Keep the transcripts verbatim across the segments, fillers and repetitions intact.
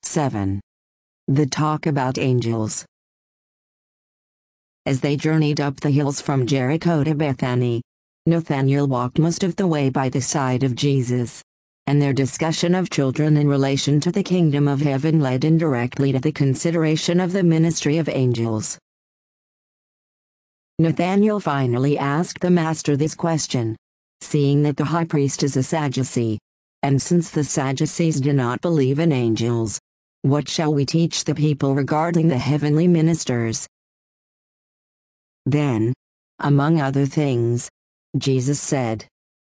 seven. The talk about angels. As they journeyed up the hills from Jericho to Bethany, Nathanael walked most of the way by the side of Jesus, and their discussion of children in relation to the kingdom of heaven led indirectly to the consideration of the ministry of angels. Nathanael finally asked the Master this question, seeing that the high priest is a Sadducee, and since the Sadducees do not believe in angels, what shall we teach the people regarding the heavenly ministers? Then, among other things, Jesus said,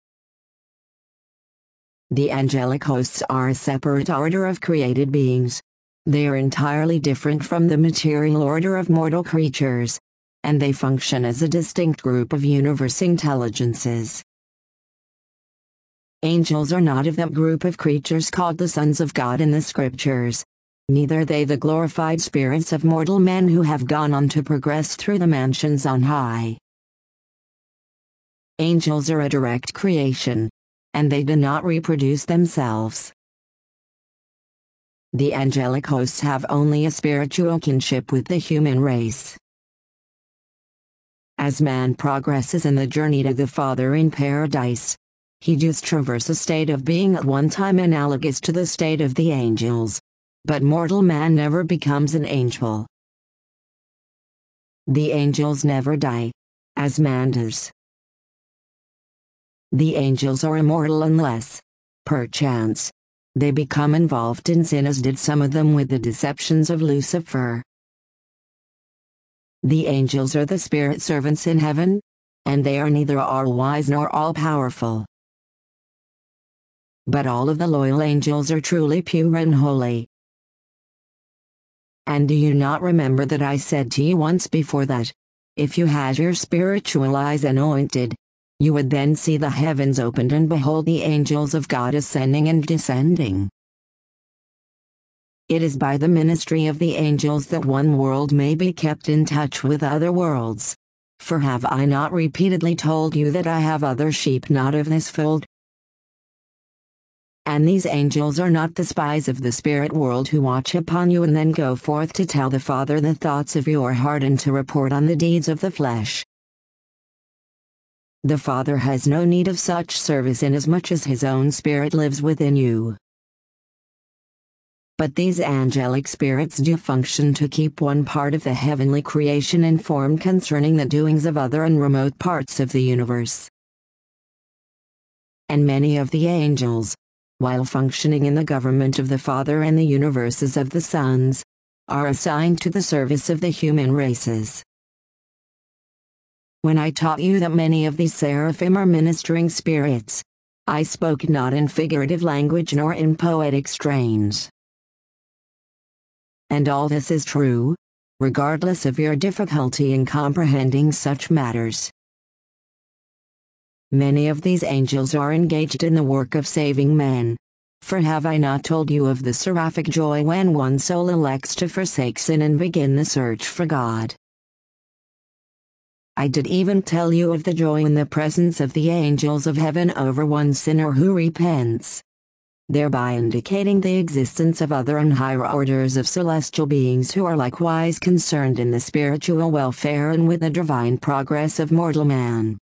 "The angelic hosts are a separate order of created beings. They are entirely different from the material order of mortal creatures, and they function as a distinct group of universe intelligences. Angels are not of that group of creatures called the sons of God in the scriptures, neither are they the glorified spirits of mortal men who have gone on to progress through the mansions on high. Angels are a direct creation, and they do not reproduce themselves. The angelic hosts have only a spiritual kinship with the human race. As man progresses in the journey to the Father in paradise, he does traverse a state of being at one time analogous to the state of the angels, but mortal man never becomes an angel. The angels never die, as man does. The angels are immortal unless, perchance, they become involved in sin, as did some of them with the deceptions of Lucifer. The angels are the spirit servants in heaven, and they are neither all-wise nor all-powerful. But all of the loyal angels are truly pure and holy. And do you not remember that I said to you once before that, if you had your spiritual eyes anointed, you would then see the heavens opened and behold the angels of God ascending and descending? It is by the ministry of the angels that one world may be kept in touch with other worlds. For have I not repeatedly told you that I have other sheep not of this fold? And these angels are not the spies of the spirit world who watch upon you and then go forth to tell the Father the thoughts of your heart and to report on the deeds of the flesh. The Father has no need of such service inasmuch as His own Spirit lives within you. But these angelic spirits do function to keep one part of the heavenly creation informed concerning the doings of other and remote parts of the universe. And many of the angels, while functioning in the government of the Father and the universes of the sons, are assigned to the service of the human races. When I taught you that many of these seraphim are ministering spirits, I spoke not in figurative language nor in poetic strains. And all this is true, regardless of your difficulty in comprehending such matters. Many of these angels are engaged in the work of saving men. For have I not told you of the seraphic joy when one soul elects to forsake sin and begin the search for God? I did even tell you of the joy in the presence of the angels of heaven over one sinner who repents, thereby indicating the existence of other and higher orders of celestial beings who are likewise concerned in the spiritual welfare and with the divine progress of mortal man.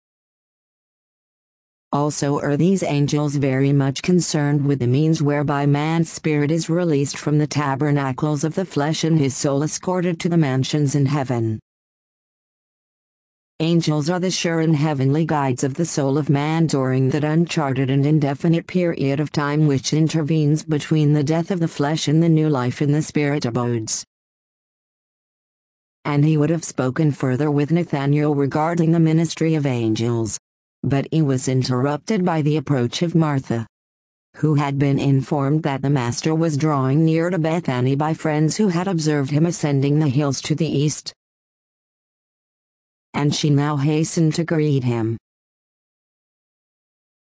Also are these angels very much concerned with the means whereby man's spirit is released from the tabernacles of the flesh and his soul escorted to the mansions in heaven. Angels are the sure and heavenly guides of the soul of man during that uncharted and indefinite period of time which intervenes between the death of the flesh and the new life in the spirit abodes. And he would have spoken further with Nathanael regarding the ministry of angels, but he was interrupted by the approach of Martha, who had been informed that the Master was drawing near to Bethany by friends who had observed him ascending the hills to the east. And she now hastened to greet him.